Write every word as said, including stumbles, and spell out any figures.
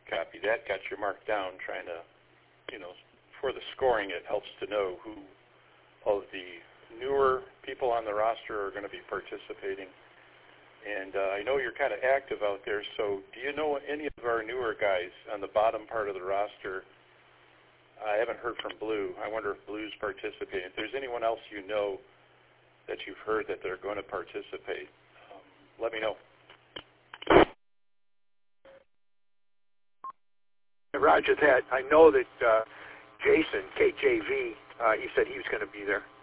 copy that, got you marked down, trying to, you know, for the scoring, it helps to know who of the newer people on the roster are going to be participating. And uh, I know you're kind of active out there, so do you know any of our newer guys on the bottom part of the roster? I haven't heard from Blue. I wonder if Blue's participating. If there's anyone else you know that you've heard that they're going to participate, um, let me know. Roger that. I know that uh, Jason, K J V, uh, he said he was going to be there.